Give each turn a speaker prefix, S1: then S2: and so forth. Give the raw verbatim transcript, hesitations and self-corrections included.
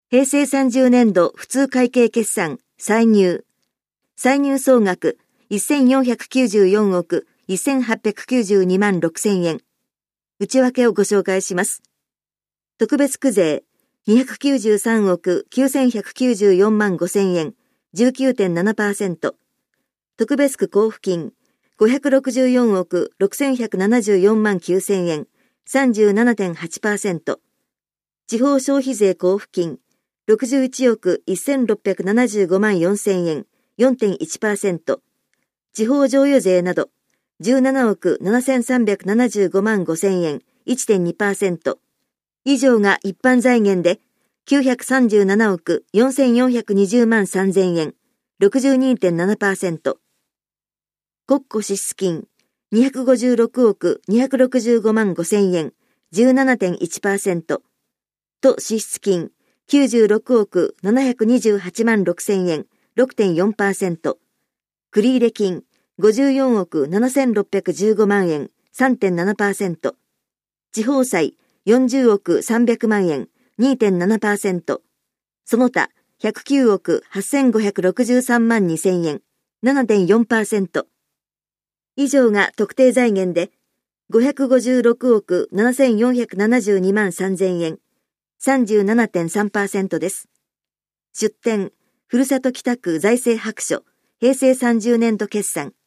S1: 平成さんじゅうねん度普通会計決算歳入。歳入総額せんよんひゃくきゅうじゅうよんおくせんはっぴゃくきゅうじゅうにまんろくせんえん。内訳をご紹介します。特別区税にひゃくきゅうじゅうさんおくきゅうせんひゃくきゅうじゅうよんまんごせんえん じゅうきゅうてんななパーセント。特別区交付金ごひゃくろくじゅうよんおくろくせんひゃくななじゅうよんまんきゅうせんえん さんじゅうななてんはちパーセント。地方消費税交付金ろくじゅういちおくせんろっぴゃくななじゅうごまんよんせんえん よんてんいちパーセント。地方譲与税などじゅうななおくななせんさんびゃくななじゅうごまんごせんえん いってんにパーセント。以上が一般財源できゅうひゃくさんじゅうななおくよんせんよんひゃくにじゅうまんさんぜんえん ろくじゅうにてんななパーセント。国庫支出金にひゃくごじゅうろくおくにひゃくろくじゅうごまんごせんえん じゅうななてんいちパーセント。都支出金きゅうじゅうろくおくななひゃくにじゅうはちまんろくせんえん ろくてんよんパーセント。繰入金ごじゅうよんおくななせんろっぴゃくじゅうごまんえん さんてんななパーセント。地方債よんじゅうおくさんびゃくまんえん にてんななパーセント。その他ひゃくきゅうおくはっせんごひゃくろくじゅうさんまんにせんえん ななてんよんパーセント。以上が特定財源でごひゃくごじゅうろくおくななせんよんひゃくななじゅうにまんさんぜんえん さんじゅうななてんさんパーセント です。出典ふるさと北区財政白書平成さんじゅうねん度決算